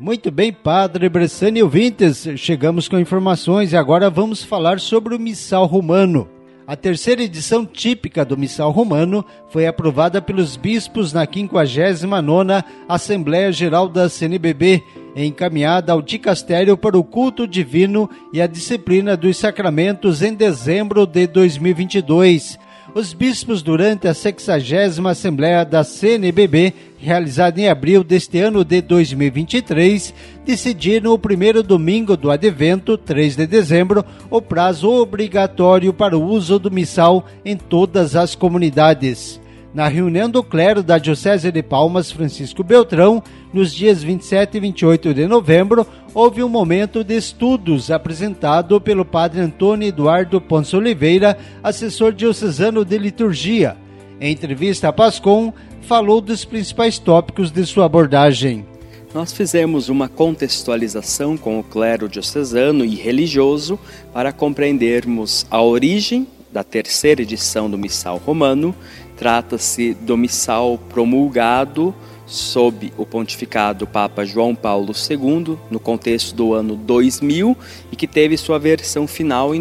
Muito bem, Padre Bressani e ouvintes, chegamos com informações e agora vamos falar sobre o Missal Romano. A terceira edição típica do Missal Romano foi aprovada pelos bispos na 59ª Assembleia Geral da CNBB, encaminhada ao dicastério para o culto divino e a disciplina dos sacramentos em dezembro de 2022. Os bispos, durante a 60ª Assembleia da CNBB, realizada em abril deste ano de 2023, decidiram o primeiro domingo do Advento, 3 de dezembro, o prazo obrigatório para o uso do missal em todas as comunidades. Na reunião do clero da Diocese de Palmas, Francisco Beltrão, nos dias 27 e 28 de novembro, houve um momento de estudos apresentado pelo padre Antônio Eduardo Ponce Oliveira, assessor diocesano de liturgia. Em entrevista à Pascom, falou dos principais tópicos de sua abordagem. Nós fizemos uma contextualização com o clero diocesano e religioso para compreendermos a origem da terceira edição do Missal Romano. Trata-se do missal promulgado sob o pontificado do Papa João Paulo II, no contexto do ano 2000, e que teve sua versão final em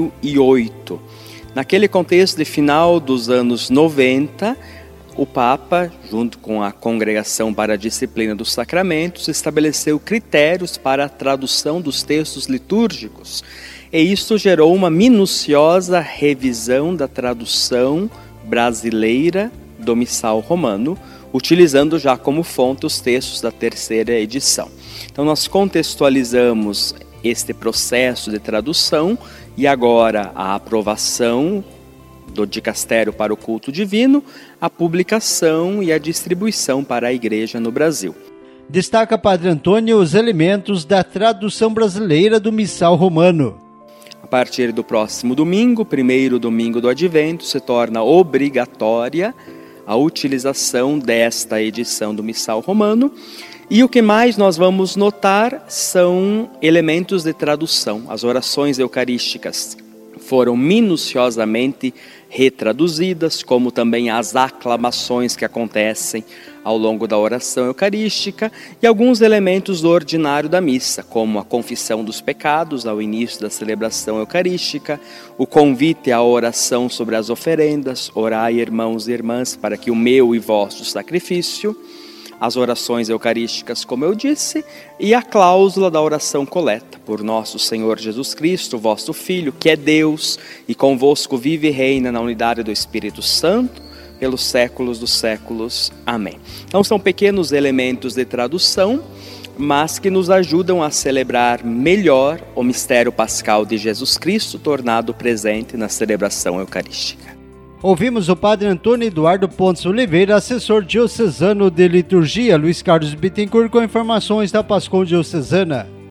2008. Naquele contexto de final dos anos 90, o Papa, junto com a Congregação para a Disciplina dos Sacramentos, estabeleceu critérios para a tradução dos textos litúrgicos, e isso gerou uma minuciosa revisão da tradução brasileira do Missal Romano, utilizando já como fonte os textos da terceira edição. Então nós contextualizamos este processo de tradução e agora a aprovação do dicastério para o culto divino, a publicação e a distribuição para a Igreja no Brasil. Destaca Padre Antônio os elementos da tradução brasileira do Missal Romano. A partir do próximo domingo, primeiro domingo do Advento, se torna obrigatória a utilização desta edição do Missal Romano. E o que mais nós vamos notar são elementos de tradução. As orações eucarísticas foram minuciosamente retraduzidas, como também as aclamações que acontecem ao longo da oração eucarística e alguns elementos do ordinário da missa, como a confissão dos pecados ao início da celebração eucarística, o convite à oração sobre as oferendas, orai irmãos e irmãs para que o meu e vosso sacrifício, as orações eucarísticas, como eu disse, e a cláusula da oração coleta, por nosso Senhor Jesus Cristo, vosso Filho, que é Deus, e convosco vive e reina na unidade do Espírito Santo, pelos séculos dos séculos. Amém. Então são pequenos elementos de tradução, mas que nos ajudam a celebrar melhor o mistério pascal de Jesus Cristo, tornado presente na celebração eucarística. Ouvimos o Padre Antônio Eduardo Ponce Oliveira, assessor diocesano de liturgia. Luiz Carlos Bittencourt com informações da Pascom Diocesana.